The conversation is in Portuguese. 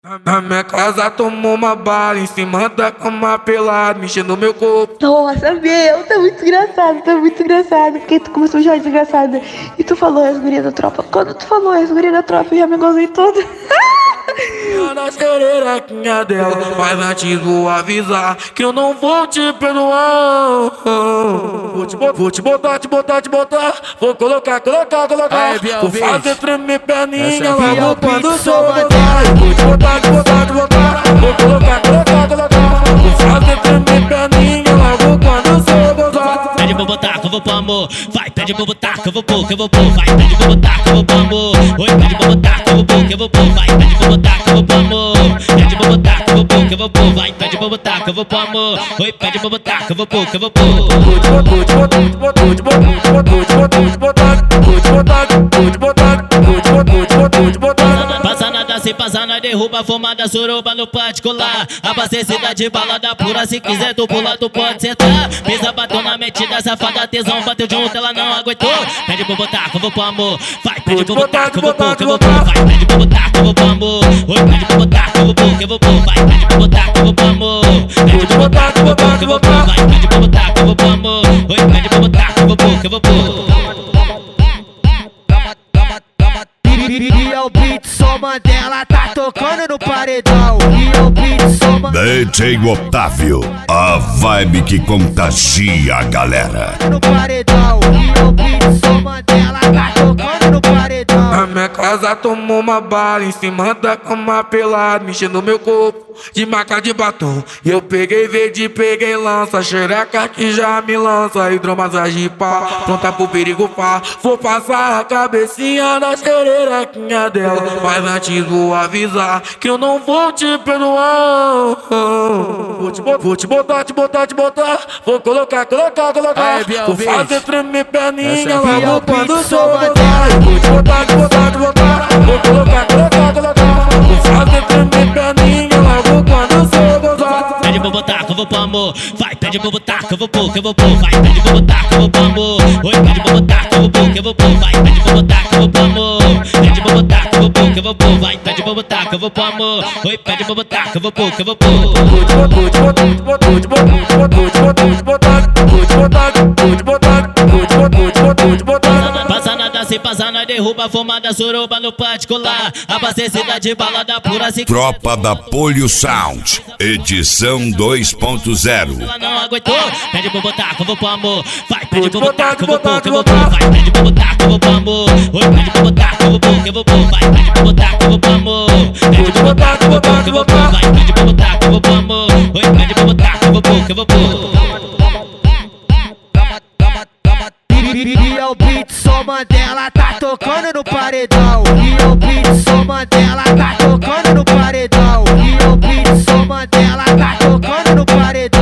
Na minha casa tomou uma bala, em cima da cama pelado, mexendo no meu corpo. Nossa, meu, tá muito engraçado, porque tu começou já desgraçada. E tu falou as gurias da tropa. Quando tu falou as gurias da tropa, eu já me gozei toda. Na xererequinha dela, mas antes vou avisar que eu não vou te perdoar. Vou te botar, vou colocar. Vou fazer tremer perninha logo quando sou botar. Vou te botar, vou colocar. Vou fazer tremer perninha logo quando sou botar. Pede pra botar que eu vou pro amor. Vai, pede pra botar que eu vou pôr, Vai, pede pra botar que eu vou pro amor. Oi, pede pra botar que eu vou pôr, Vai, pede pra botar que eu vou pro amor. Pede pra botar que eu vou pôr, Vai, pede pra botar que eu vou pro amor. Oi, pede pra botar que eu vou pôr, Passa nada sem passar, nós derruba fumada, suruba no particular. Abastecida de balada pura, se quiser tu pula, tu pode sentar. Pisa bateu na metida, safada, tesão, bateu junto, ela não aguentou. Pede pra botar que eu vou pro amor. Vai, pede pra botar que eu vou pôr, Vai, pede pra botar que eu vou pro amor. Oi, pede pra botar que eu vou pôr, Vai, pede pra botar que eu vou pro amor. Pede pra botar que eu vou pôr, Vai, pede pra botar que eu vou pro amor. Oi, pede pra botar que eu vou pôr, E é o beat, só Mandela tá tocando no paredão. E é o beat, só Mandela DJ Otávio, a vibe que contagia a galera. no paredão. E é o beat, só Mandela tá tocando no paredão. Na minha casa tomou uma bala, em cima da cama pelado, mexendo no meu corpo de maca de batom. Eu peguei verde, peguei lança, xereca que já me lança, hidromassagem pá, pronta pro perigo pá. Vou passar a cabecinha na xererequinha dela, mas antes vou avisar que eu não vou te perdoar. Vou te botar, vou colocar. Vou fazer tremer perninha logo quando sou botar. Vou te botar, vou colocar. Vou fazer tremer perninha logo quando sou botar. pede pra botar que eu vou pro amor. Vai, pede pra botar que eu vou pôr, Vai, pede pra botar que eu vou pro amor. Oi, pede pra botar que eu vou pôr, Vai, pede pra botar que eu vou pro amor. Pede pra botar que eu vou pôr, Vai, pede pra botar que eu vou pro amor. Oi, pede pra botar que eu vou pôr, Passa nada sem passar, nós derruba fumada, suruba no particular. Abastecida de balada pura, se Tropa da Polio Sound, edição 2.0. ela não aguentou. Pede pra botar que eu vou pro amor. Vai, pede pra botar que eu vou pôr, Vai, pede pra botar que eu vou pro amor. Oi, pede pra botar que eu vou pôr, Vai, pede pra botar que eu vou pro amor. Pede pra botar que eu vou pôr, Vai, pede pra botar que eu vou pro amor. Oi, pede pra botar que eu vou pôr, E é o beat, só Mandela tá tocando no paredão. E é o beat, só Mandela tá tocando no paredão. E é o beat, só Mandela tá tocando no paredão.